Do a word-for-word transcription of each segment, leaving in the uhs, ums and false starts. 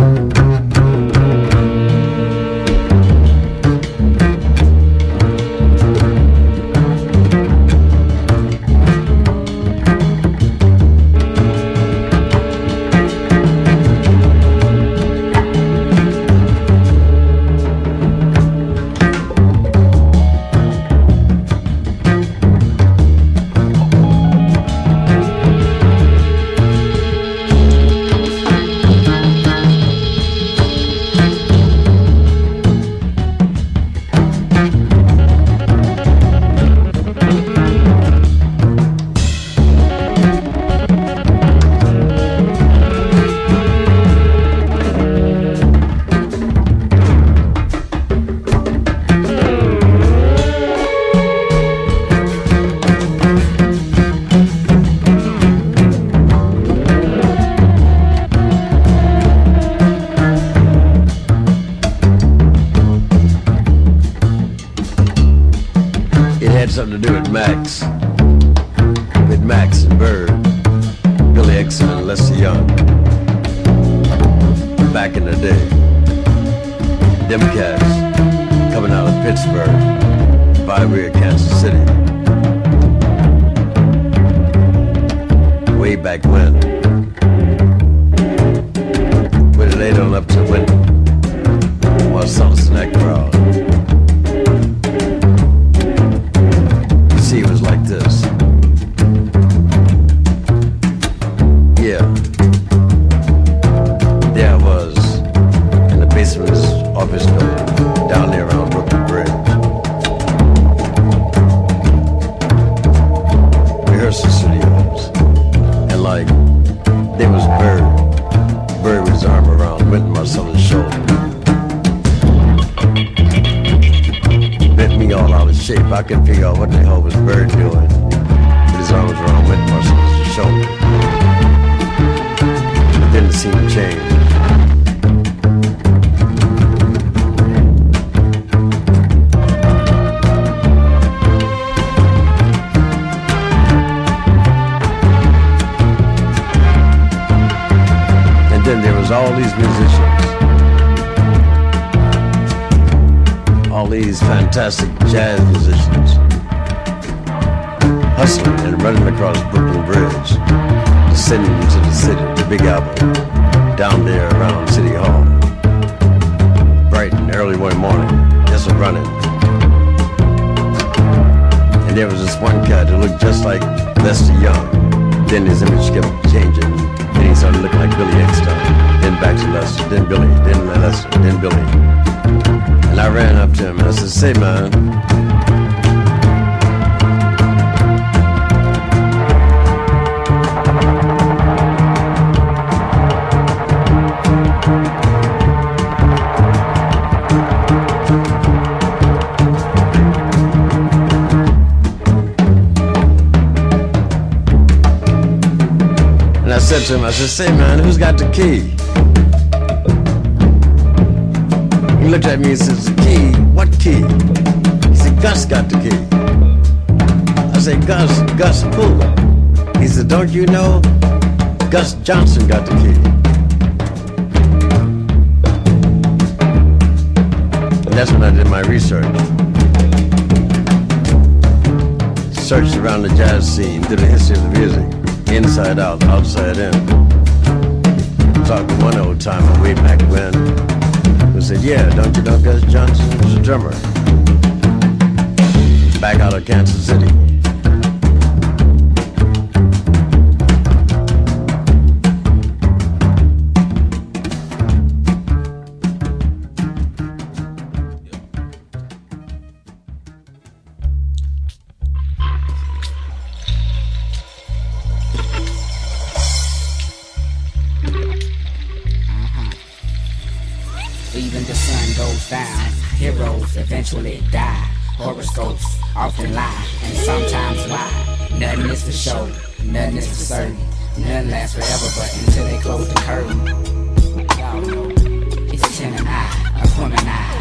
Something to do with Max, with Max and Bird, Billy Exum and Lester Young. Back in the day, them cats coming out of Pittsburgh, by way of Kansas City. Way back when, when it laid on up to Winton, while Sullivan that crowd. It was like this. Yeah. There I was in the basement of his office building down there around Brooklyn Bridge. Rehearsal studios. And like, there was Bird. Bird with his arm around Wynton Marsalia's shoulder. Bent me all out of shape. I couldn't figure out what the hell was Bird doing with his arms around Wynton Marsalia's shoulder. It didn't seem to change. And then there was all these musicians. All these fantastic jazz musicians hustling and running across Brooklyn Bridge, descending into the city, the Big Apple, down there around City Hall. Bright and early one morning, just running. And there was this one cat who looked just like Lester Young. Then his image kept changing, and he started looking like Billy Eckstine. Then back to Lester, then Billy, then Lester, then Billy. And I ran up to him and I said, say, man, and I said to him, I said, say, man, who's got the key? He looked at me and says, the key? What key? He said, Gus got the key. I said, Gus, Gus who? He said, don't you know? Gus Johnson got the key. And that's when I did my research. Searched around the jazz scene, did a history of the music, inside out, outside in. Talked to one old timer way back when, who said, yeah, don't you know Gus Johnson was a drummer? Back out of Kansas City. Eventually die. Horoscopes often lie, and sometimes lie. Nothing is for show, nothing is for certain. Nothing lasts forever, but until they close the curtain. Y'all know, it's a ten and I, a woman I.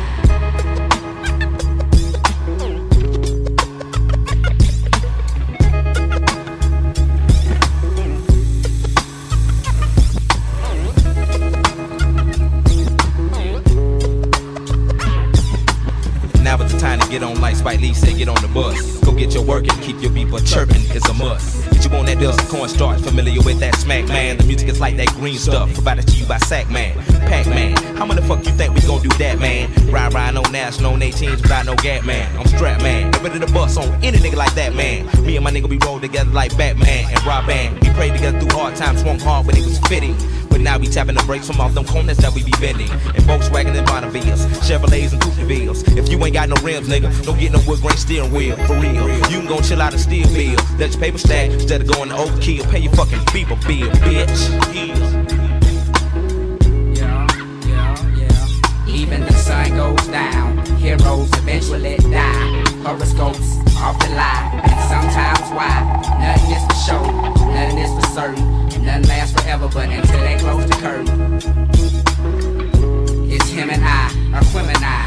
Spike Lee said get on the bus. Go get your work and keep your beeper chirping is a must. Get you on that dust, cornstarch, familiar with that smack, man. The music is like that green stuff, provided to you by Sack Man, Pac Man. How many fuck you think we gon' do that, man? Ride, ride, no national, on eighteens without no gap, man. I'm strapped, man. Get ready to bust on any nigga like that, man. Me and my nigga, we roll together like Batman and Rob Band. We prayed together through hard times, swung hard when it was fitting. But now we tapping the brakes from off them corners that we be bending. And Volkswagen and Bonnevilles, Chevrolets and Coupevilles. If you ain't got no rims, nigga, don't get no wood grain steering wheel, for real. You can go chill out and steal bill. Let your paper stack instead of going to overkill. Pay your fucking beeper bill, bitch. Yeah, yeah, yeah. Even the sun goes down, heroes eventually die. Horoscopes off the line, and sometimes why? Nothing is for show, nothing is for certain. Nothing lasts forever, but until they close the curtain. It's him and I, Aquemini.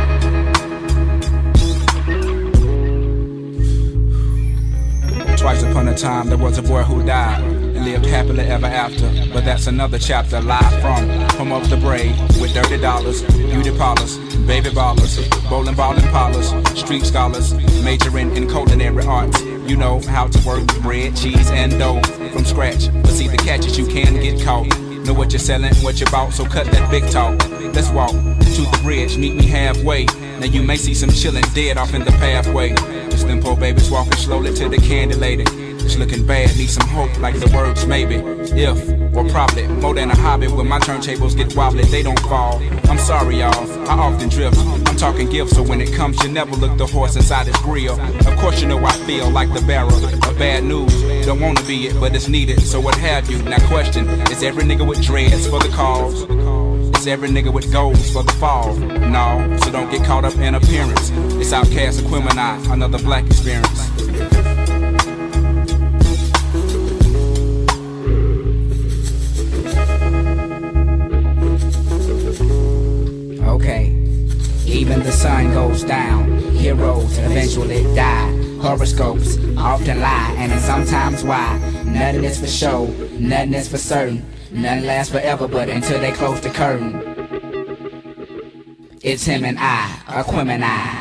Twice upon a time, there was a boy who died and lived happily ever after. But that's another chapter. Live from home of the brave with dirty dollars, beauty parlors, baby ballers, bowling ball and parlors, street scholars, majoring in culinary arts. You know how to work bread, cheese, and dough from scratch. But see, the catch is you can get caught. Know what you're selling, what you bought, so cut that big talk. Let's walk to the bridge, meet me halfway. Now you may see some chillin' dead off in the pathway. Just them poor babies walking slowly to the candy lady. It's looking bad, need some hope like the words maybe. If, or probably, more than a hobby. When my turntables get wobbly, they don't fall. I'm sorry y'all, I often drift. I'm talking gifts, so when it comes you never look the horse inside his grill. Of course you know I feel like the bearer of bad news. Don't wanna be it, but it's needed, so what have you? Now question, is every nigga with dreads for the cause? Is every nigga with goals for the fall? No, so don't get caught up in appearance. It's Outkast Aquemini, another black experience. Okay, even the sun goes down, heroes eventually die. Horoscopes often lie, and it's sometimes why. Nothing is for show, nothing is for certain. Nothing lasts forever, but until they close the curtain. It's him and I, Aquemini.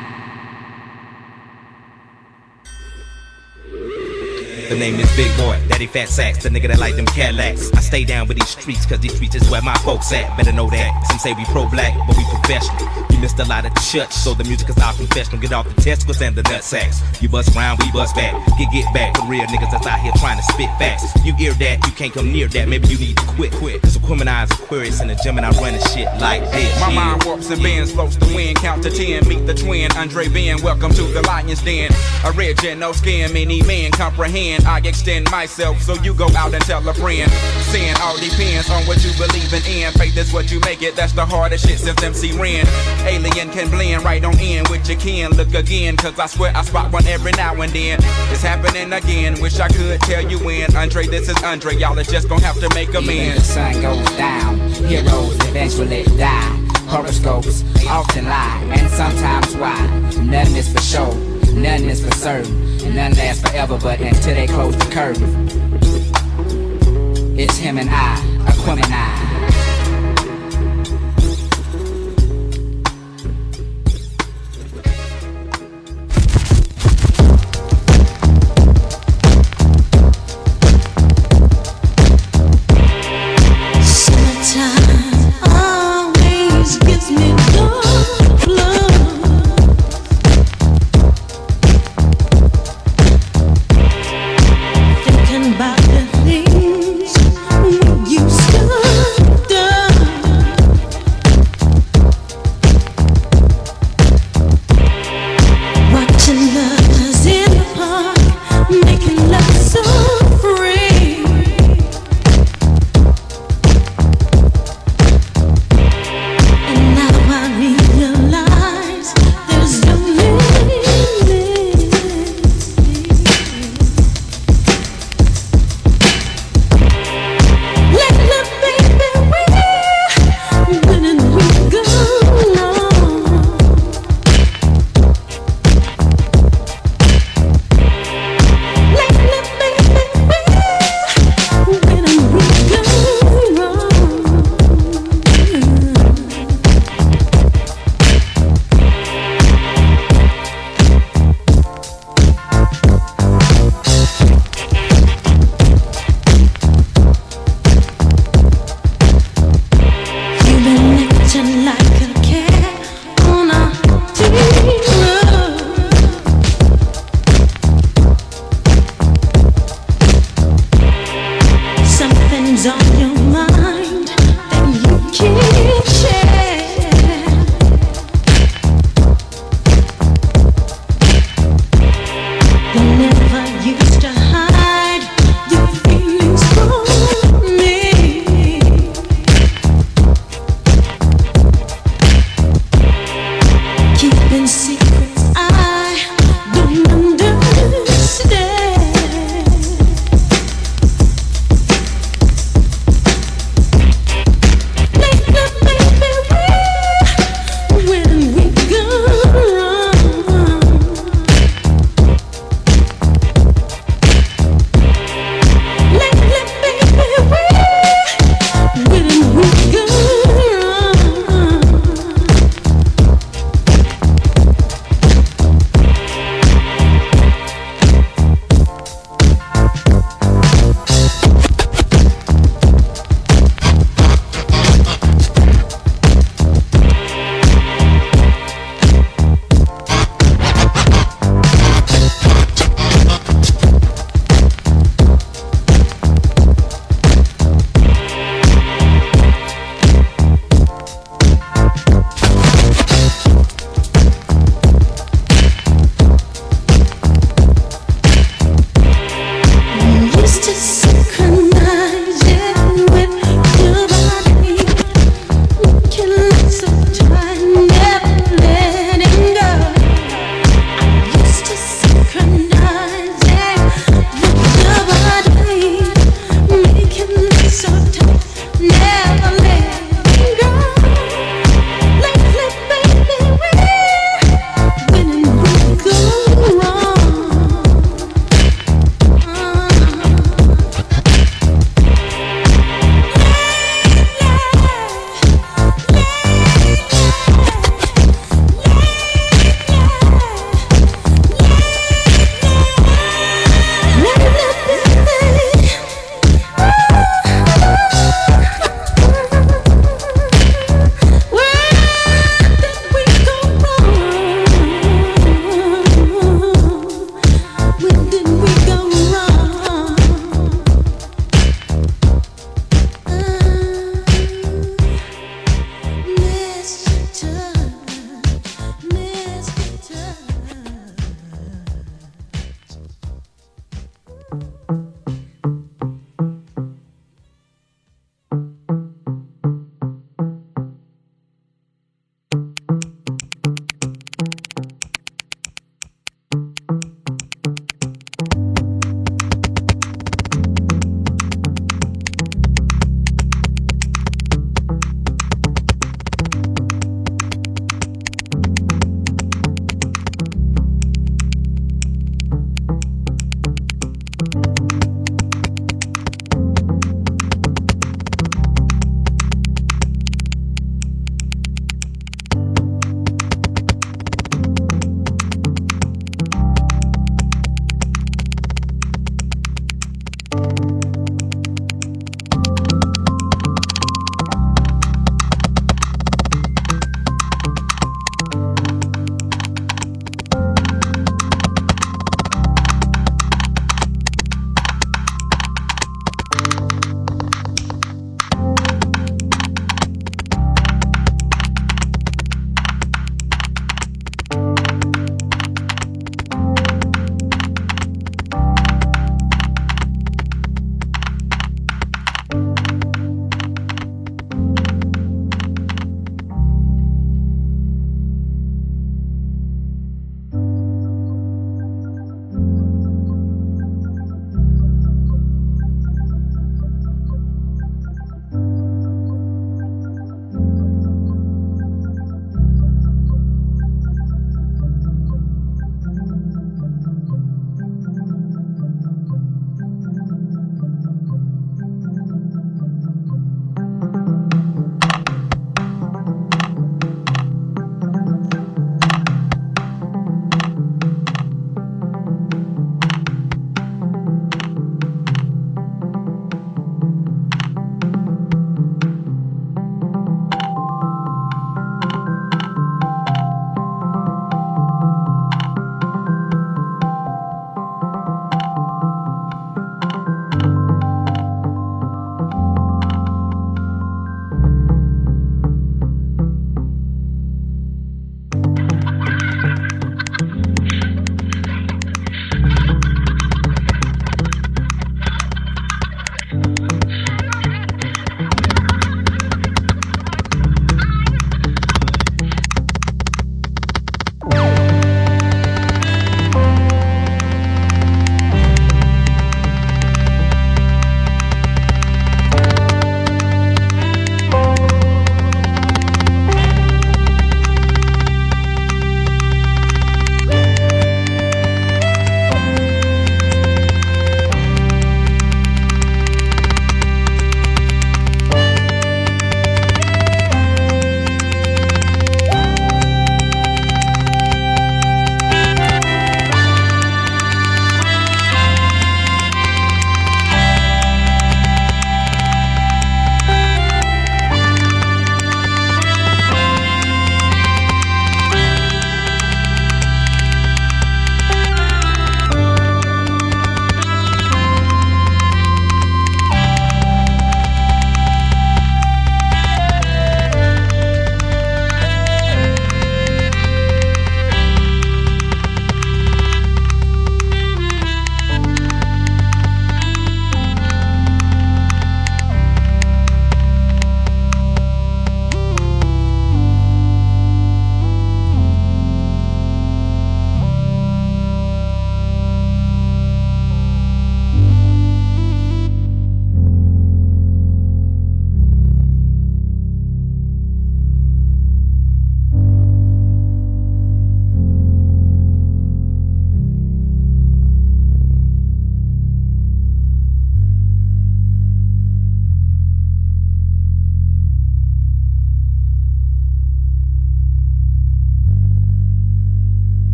The name is Big Boy, Daddy Fat Sacks, the nigga that like them Cadillacs. I stay down with these streets, cause these streets is where my folks at. Better know that. Some say we pro-black, but we professional. We missed a lot at the church, so the music is our confessional. Get off the testicles and the nut sacks. You bust round, we bust back. Get get back, the real niggas that's out here trying to spit facts. You hear that, you can't come near that, maybe you need to quit. quit. Cause Aquemini is Aquarius in the gym and I run shit like this. My yeah. mind warps and bends, floats the wind, count to ten. Meet the twin, Andre Ben, welcome to the Lion's Den. Original skin, many men comprehend. I extend myself, so you go out and tell a friend. Sin all depends on what you believe in. Faith is what you make it, that's the hardest shit since M C Ren. Alien can blend right on in with your kin. Look again, cause I swear I spot one every now and then. It's happening again, wish I could tell you when. Andre, this is Andre, y'all is just gonna have to make amends. Even the sun goes down, heroes eventually die. Horoscopes often lie, and sometimes why. Nothing is for show, nothing is for certain. None lasts forever, but until they close the curtain. It's him and I, Aquemini.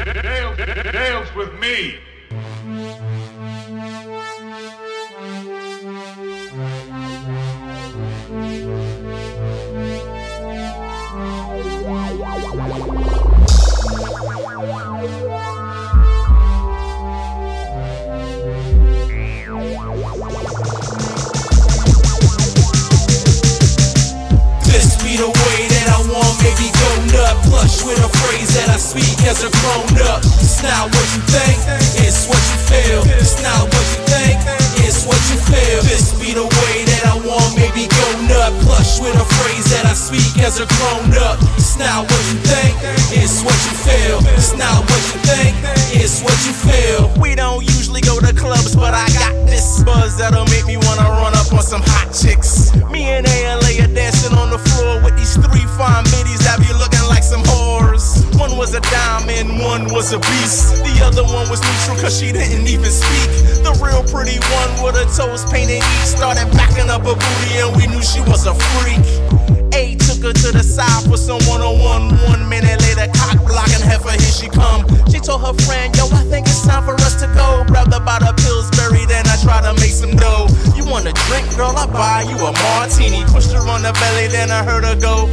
Dance, dance with me. This be the way that I want, maybe go nut. Plush with a phrase that I speak as a grown up. It's not what you think, it's what you feel. It's not what you think, it's what you feel. This be the way that I want, maybe go nut. Plush with a phrase that I speak as a grown up. It's not what you think, it's what you feel. It's not what you think, it's what you feel. We don't usually go to clubs, but I got this buzz that'll make me wanna run up on some hot chicks. Me and A L A are dancing on the floor with these three fine biddies that be looking like some whores. One was a diamond, one was a beast. The other one was neutral cause she didn't even speak. The real pretty one with her toes painted each started backing up her booty and we knew she was a freak. A took her to the side for some one-on-one. One minute later, cock blocking her for here she come. She told her friend, yo, I think it's time for us to go. Grabbed her by the Pillsbury, then I tried to make some dough. You want a drink, girl? I'll buy you a martini. Pushed her on the belly, then I heard her go.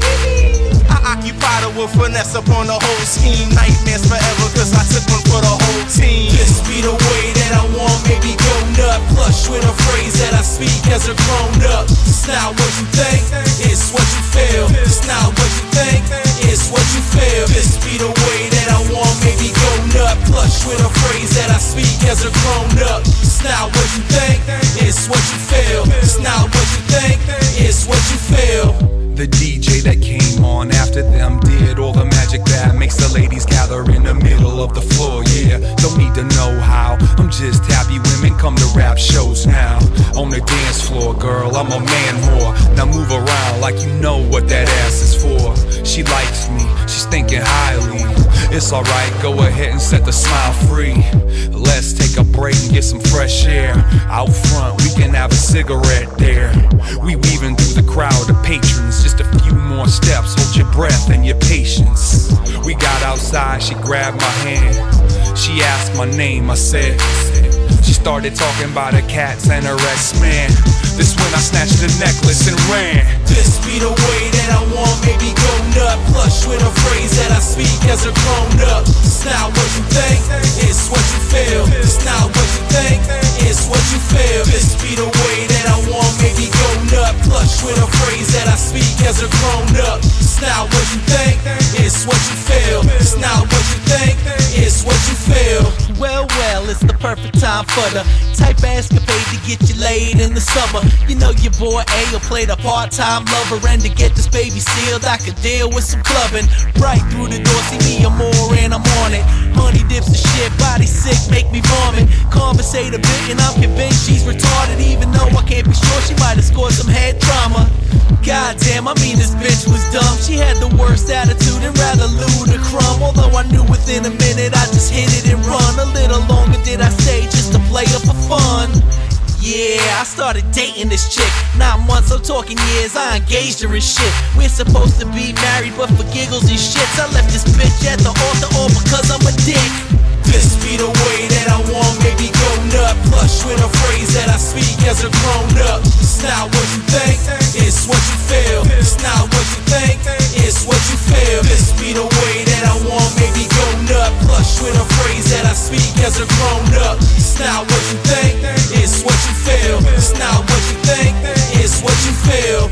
I occupied her with finesse upon the whole scheme. Nightmares forever, cause I took one for the whole team. This be the way that I want, maybe go nut. Plush with a phrase that I speak as a grown up. It's not what you think, it's what you feel. It's not what you think, it's what you feel. This be the way that I want, maybe go nut. Plush with a phrase that I speak as a grown up. It's not what you think, it's what you feel. It's not what you think, it's what you feel. The D J that came on after them did all the magic that makes the ladies gather in the middle of the floor, yeah. Don't need to know how, I'm just happy women come to rap shows now. On the dance floor, girl, I'm a man whore. Now move around like you know what that ass is for. She likes me, she's thinking highly. It's alright, go ahead and set the smile free. Let's take a break and get some fresh air. Out front, we can have a cigarette there. We weaving through the crowd of patrons. Just a few more steps, hold your breath and your patience. We got outside, she grabbed my hand. She asked my name, I said. She started talking about her cats and her ex-man. This when I snatched the necklace and ran. This be the way that I want, maybe go nut. Plush with a phrase that I speak as a grown up. It's not what you think, it's what you feel. It's not what you think, it's what you feel. This be the way that I want, maybe go nut. Plush with a phrase that I speak as a grown up. It's not what you think, it's what you feel. It's not what you think, it's what you feel. Well, well, it's the perfect time for the type escapade to get you laid in the summer. You know your boy A will play the part-time lover, and to get this baby sealed, I could deal with some clubbing. Right through the door, see me or more, and I'm on it. Honey dips the shit, body sick, make me vomit. Conversate a bit, and I'm convinced she's retarded, even though I can't be sure she might have scored some head trauma. Goddamn, I mean this bitch was dumb. She had the worst attitude and rather lewd a crumb. Although I knew within a minute I just hit it and run. A little longer did I stay just to play her for fun. Yeah, I started dating this chick. Not months, I'm talking years, I engaged her and shit. We're supposed to be married, but for giggles and shits I left this bitch at the altar all because I'm a dick. This be the way that I want, maybe go nut. Plush with a phrase that I speak as a grown up. It's not what you think, it's what you feel. It's not what you think, it's what you feel. This be the way that I want, maybe go nut. Plush with a phrase that I speak as a grown up. It's not what you think, it's what you feel. It's not what you think, it's what you feel.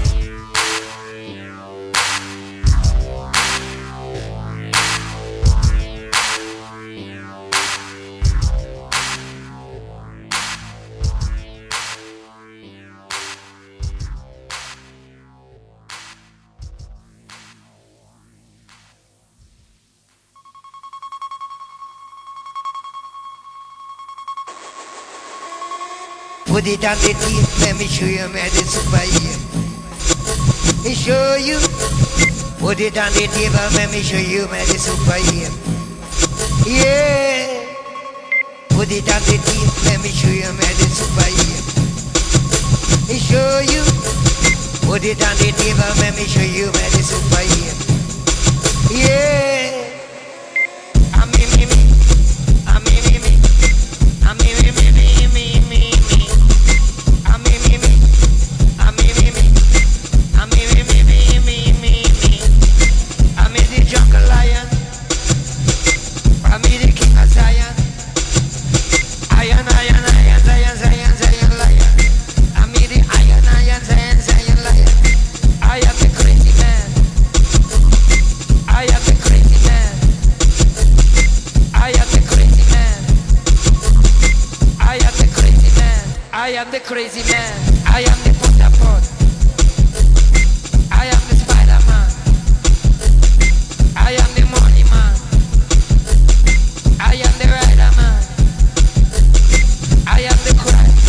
Put it on the tape, let me show you man the super here. Me show you. Put it on the table, let me show you man the super here. Yeah. Put it on the tape, let me show you man the super here. Me show you. Put it on the table, let me show you man the super here. Yeah. I mean, me, me. the crazy man. I am the potapot. I am the Spider-Man. I am the money man. I am the rider man. I am the Christ.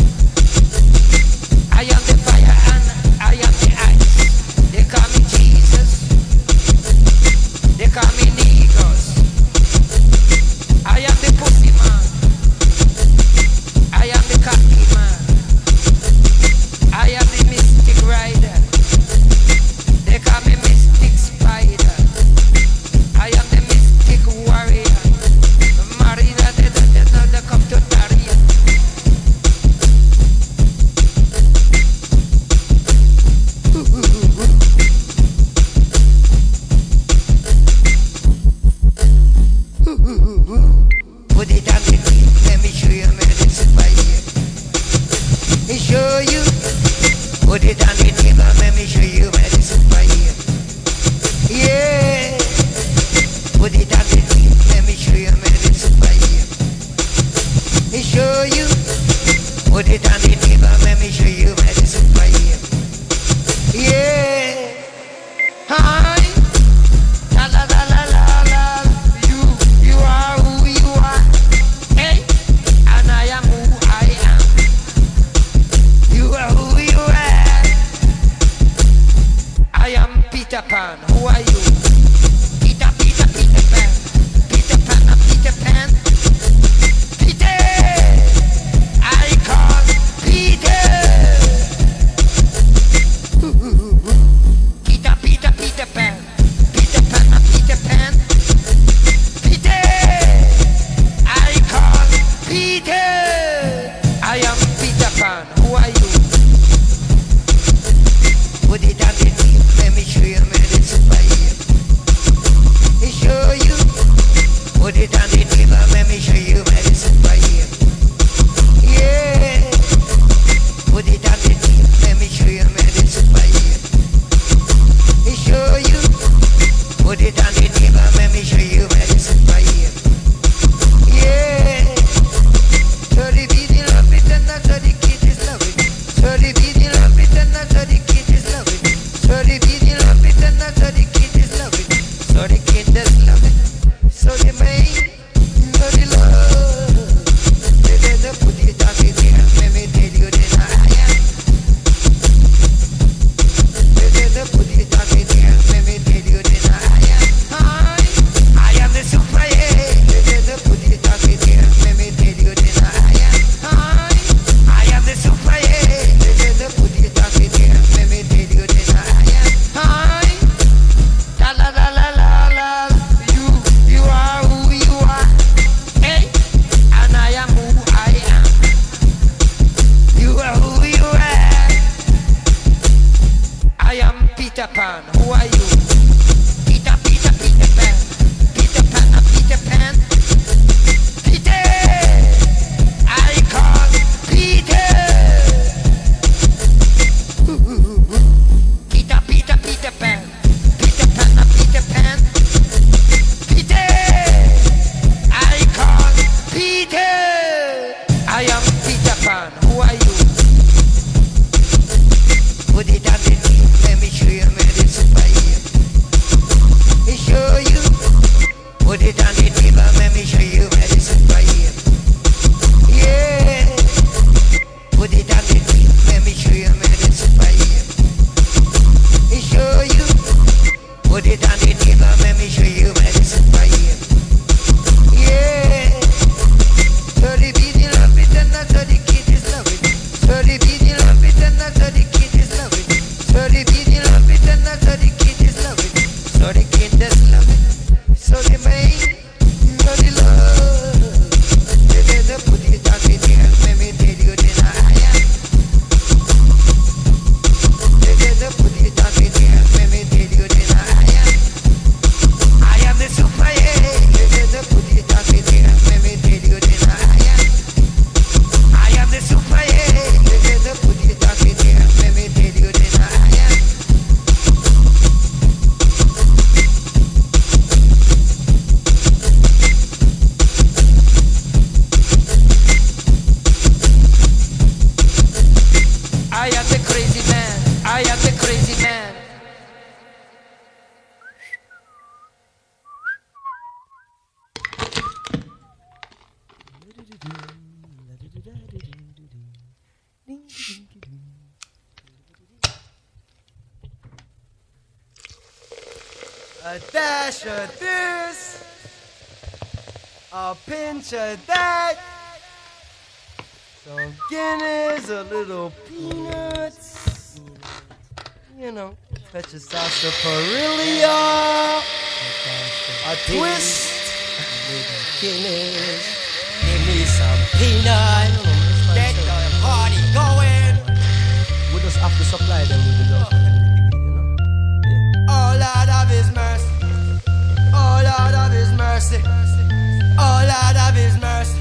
I am the fire and I am the ice. They call me Jesus. They call me Negros. I am the pussy man. I am the cocky man. I am the mystic rider. They call me mystic spider. I am the mystic warrior. Marina, they don't they come to Daria. Put it on the beat, let me show you medicine by ear. Let me show you. Put it on the table, let me show you medicine by ear. Yeah. Put it on the beat, let me show you medicine by ear. Let me show you. Put it on the table, let me show you medicine by ear. Yeah. Hi. La la la la la la. You, you are who you are. Hey, and I am who I am. You are who you are. I am Peter Pan. Who are you? Peter, Peter, Peter Pan. Peter Pan, and Peter Pan. Peter. I call Peter. A dash of this, a pinch of that, some Guinness, a little peanuts, you know, fetch a sarsaparilla, a twist, a little Guinness, give me some peanuts, get the party going. We just have to supply them with the love. Oh Lord of His mercy, oh Lord of His mercy, oh Lord of His mercy,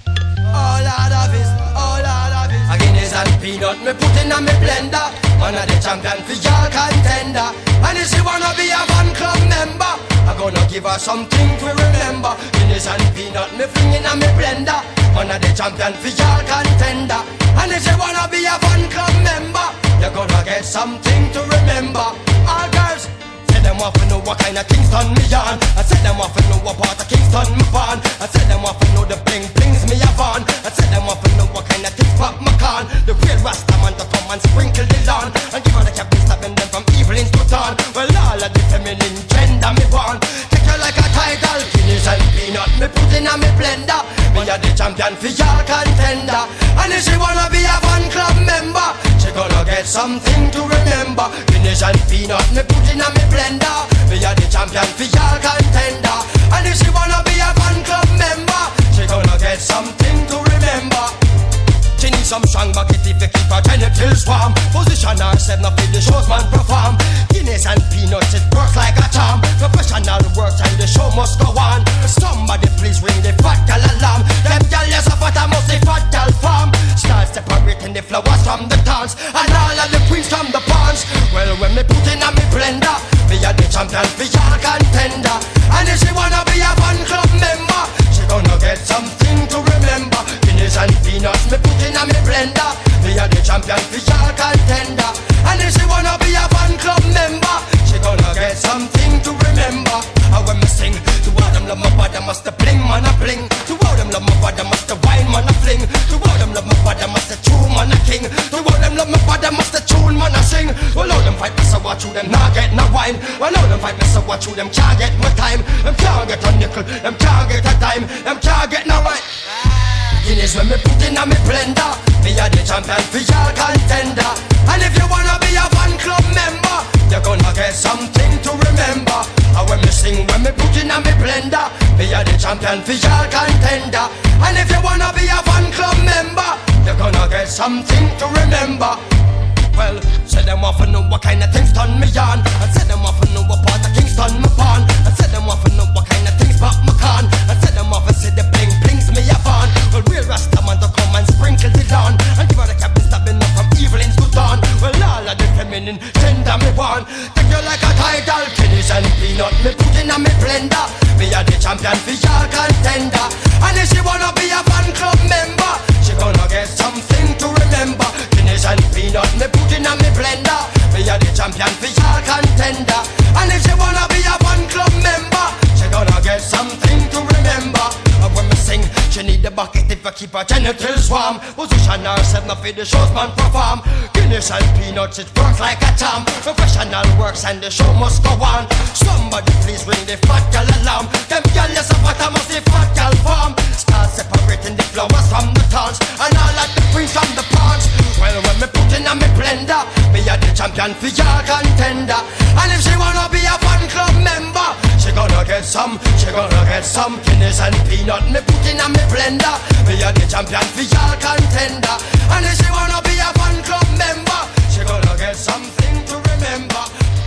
oh Lord of His, oh Lord of His. A Guinness and peanut me put in a me blender. One of the champion for y'all contender. And if she wanna be a fan club member, I gonna give her something to remember. Guinness and peanut me fling in a me blender. One of the champion for y'all contender. And if she wanna be a fan club member, you're gonna get something to remember. All girls, say them off and know what kind of Kingston me on. I said them off and know what part of Kingston me born. I said them off and know the bling blings me have on. I said them off and know what kind of things pop my con. The real Rasta man to come and sprinkle the lawn. And give her the captain stopping them from evil into town. Well all of the feminine gender me born. Take you like a title, Guinness and peanut me put in a me blender. Me a the champion for y'all contender. And if she wanna be a fan club member, she gonna get something to remember. Guinness and peanut me put in a me blender. Me a the champion for y'all contender. And if she wanna be a fan club member, she gonna get something to remember. She needs some strong bucket if you keep her genitals warm. Position herself not for the shows man perform. Guinness and peanuts it works like a charm. Professional works and the show must go on. Somebody please ring the fat gal alarm. Them gal yes but I must say fat gal farm. Start separating the flowers from the thorns and all of the queens from the pawns. Well when me put in a me blender, me a the champion for y'all contender. And if she wanna be a fan club member, she gonna get something to remember. Guinness and peanuts me put in a me blender. Me a the champion for y'all contender. And if she wanna be a fan club member, she gonna get something to remember. And when me sing, to all them love my body must the bling man a bling. To all them love my body must the wine man a fling. To all them love my body must the true man a king. To all them love my body must the tune man a sing. Well all them fight me so watch you them not get no wine. Well all them fight me so watch you them can't get my time. Them can't get a nickel, them can't get a dime. Them can't get no right. Guinness when me put in a me blender. Me a the champion for y'all contender. And if you wanna be a fan club member, you're gonna get something to remember. And when me sing, when me put in a me blender, me a the champion for y'all contender. And if you wanna be a fan club member, you're gonna get something to remember. Well, say them off and know what kind of things turn me on. I said them off and know what part of Kingston me born. I said them off and know what kind of things pop my con. I said them off and say the bling blings me have on. Well, real Rasta man to come and sprinkle the lawn. And give her the captain stopping up from evil into dawn. Well, all of the feminine gender me born. Take you like a title, Guinness and peanut me put in a me blender. Me a the champion for y'all contender. And if she wanna be a fan club member, she gonna get something to remember. Guinness and peanut me put in a me blender. Me a the champion for y'all contender. And if she wanna be a fan club member, she gonna get something to remember. And when me sing, she need the bucket if I keep her genitals warm. Position herself not for the shows man perform. Guinness and peanuts it works like a charm. Professional works and the show must go on. Somebody please ring the fat gal alarm. Them gal yes but I must the fat gal farm. Start separating the flowers from the thorns and all of the queens from the pawns. Well when me put in a me blender, me a the champion for y'all contender. And if she wanna be a fan club member, she gonna get some, she gonna get some Guinness and peanut me put in a me blender. Me a the champion for y'all contender. And if she wanna be a fan club member, she gonna get something to remember.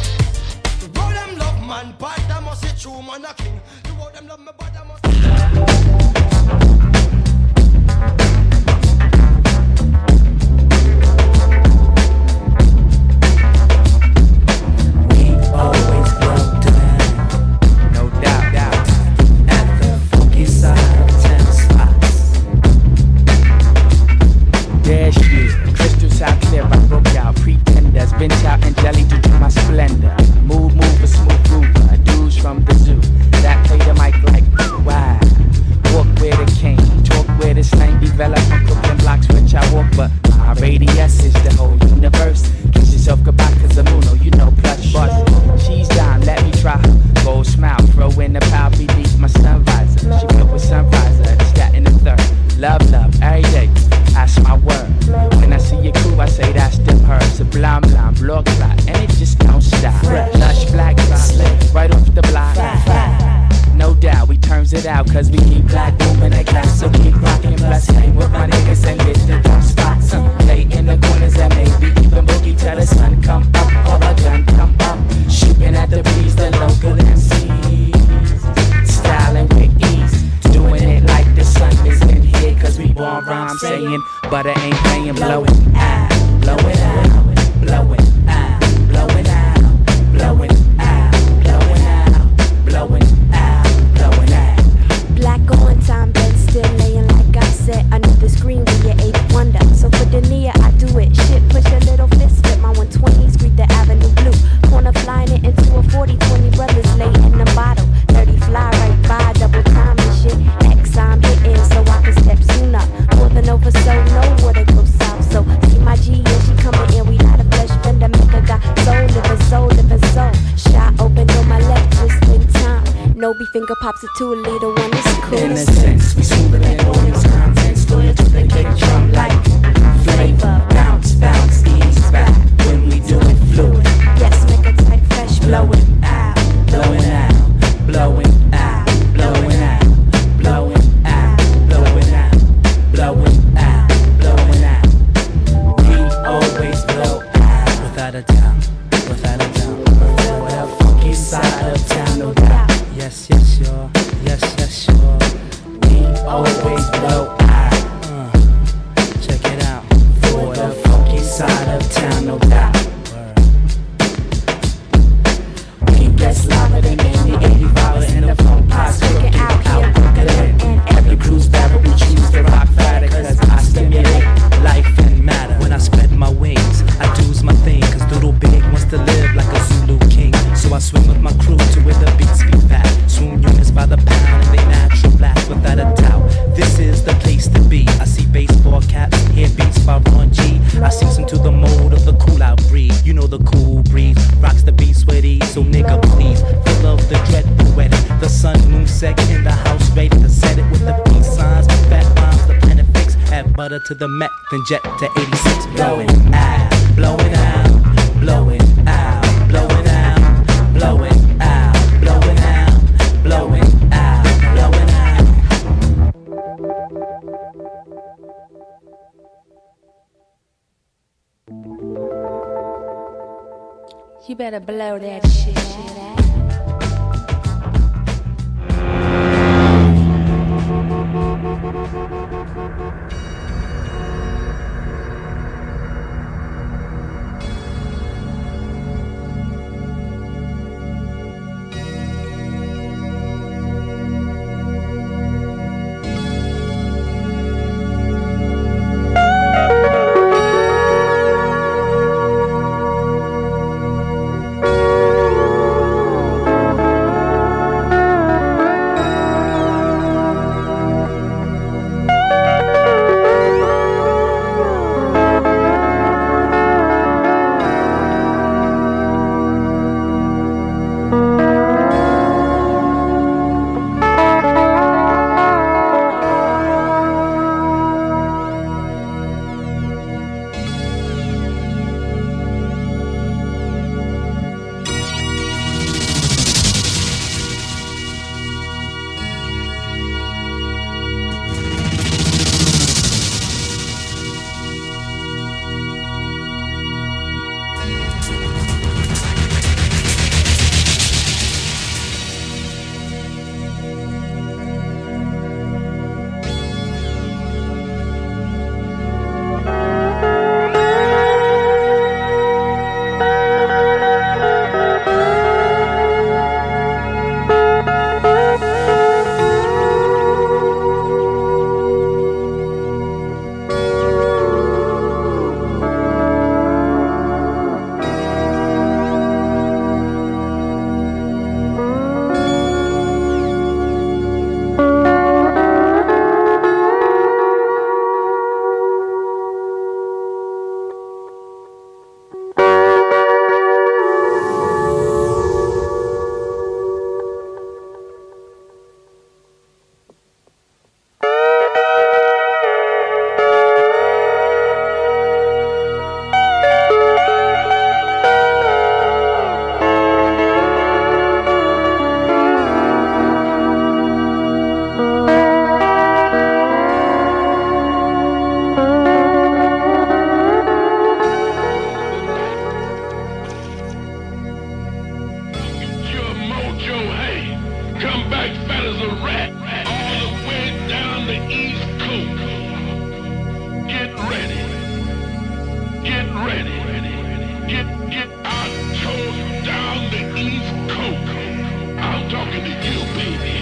The road them love man, but I must say true man a king. The road them love me, but I must. Always grow to them, no doubt, doubt. At the funky side of ten spots. There she is, crystals out clear, I broke out. Pretenders, bench out and jelly to do my splendor. Move, move, a smooth groover, dudes from the zoo that play the mic like. cruise it out, cause we keep black booming that glass. So keep rocking, bless, hang with my niggas and hit the dump spots. Uh, lay in the corners and maybe even boogie till the sun come up or a gun come up. Shooting at the bees, the local M Cs. Styling with ease, doing it like the sun is in here. Cause we born rhyme saying, but it ain't playing. Blow it out, blow it out, blow it out, blow it out, blow it out, blow it out, blow it out, blow it out. Black on time, bed still laying like I said under the screen with your eighth wonder. So for the Nia, I do it. Shit, push a little fist, flip my one twenties, greet the avenue blue. Corner flying it into a forty, twenty brothers lay in the bottle. thirty fly right by, double time and shit. X I'm hitting so I can step sooner. More than over, so know where to go south. So see my G and she coming in. We had a flesh bender, make a got soul, living soul, living soul. Shot open on my left, just in time. No be finger pops it to a little one. It's cool. In a sense, we smoother than all these contents. Loyal to the kick drum like flavor. Bounce, bounce, ease back when we do it fluid. Yes, make a tight fresh blow it out, blow it out, blow it out, blow it out, blow it out, blow it out, blow it out, blow it out. We always blow out, without a doubt, without a doubt. For the funky side of town, no doubt. Yes, yes, sure, yes, yes, sure. We always blow out. Uh, check it out. For the funky side of town, no doubt. We get slobber than any eighty-five in the funk pots. Cook it out, out, cook it in. And every cruise barrel we choose to rock fatter. Cause I stimulate life and matter. When I spread my wings, I do's my thing. Cause Doodle Big wants to live like a Zulu king. So I swing with my crew to where the beats be fat. Swoon units by the pound, they natural black without a doubt. This is the place to be. I see baseball caps, hear beats by Ron G. I season into the mode of the cool out breed. You know the cool breeze rocks the beats with ease. So nigga please, full of the dread poetic. The sun moon sec in the house ready to set it with the peace signs, fat rhymes, the planet fix. Add butter to the Met, then jet to eighty-six. Blow it out, blow it out, blow it out, blow it out, blow it out, blow it out, blow it out, blow it out. You better blow that shit out. a rat all the way down the East Coast. Get ready. Get ready. Get, get our toes down the East Coast. I'm talking to you, baby.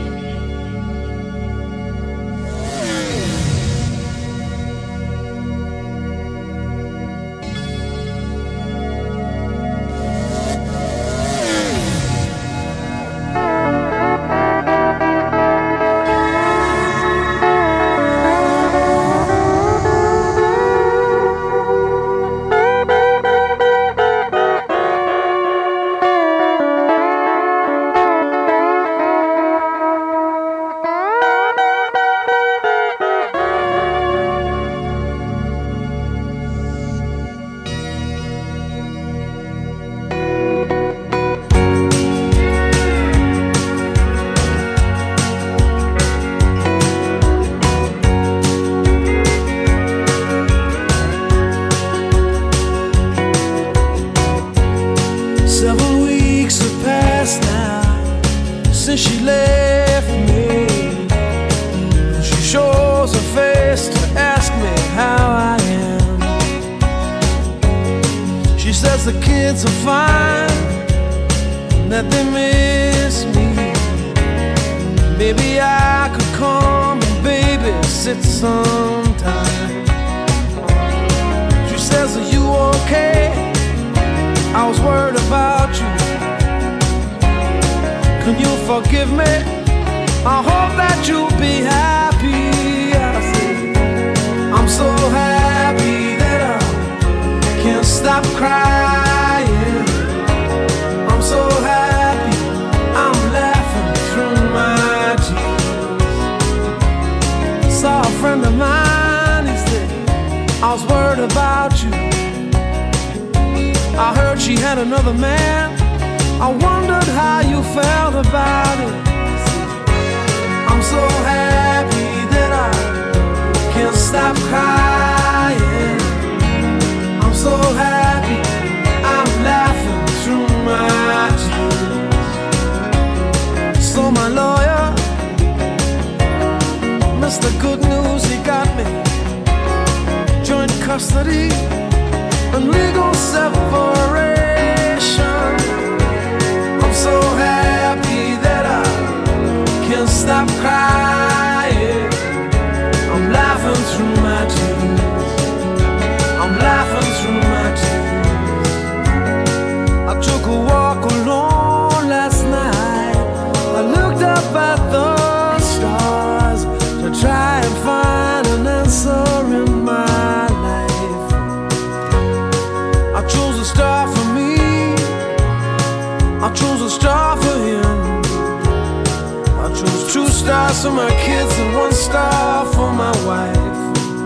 For my kids and one star for my wife.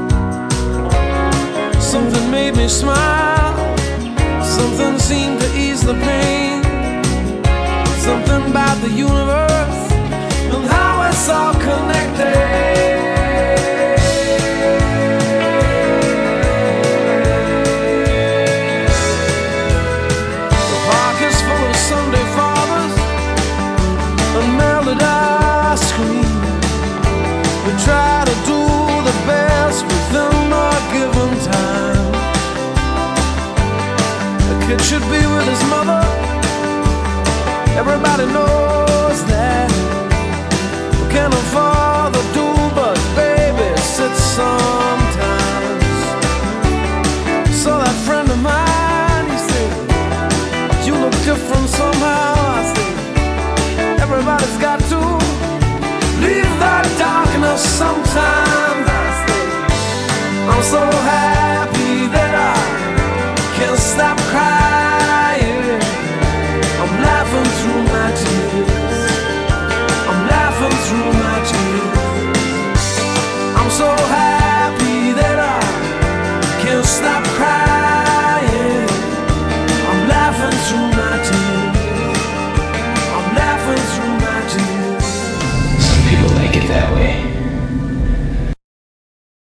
Something made me smile. Something seemed to ease the pain. Something about the universe and how it's all connected. The park is full of Sunday fathers and melted ice cream. We try to do the best within our given time. The kid should be with his mother. Everybody knows that. We can't afford to do but babysit sometimes. So that friend of mine, he said, you look different somehow. I said, everybody's got to leave that darkness sometimes. I say, I'm so happy that I can't stop crying. I'm laughing through my tears. I'm laughing through my tears. I'm so happy that I can't stop crying. I'm laughing through my tears. I'm laughing through my tears. Some people like it that way.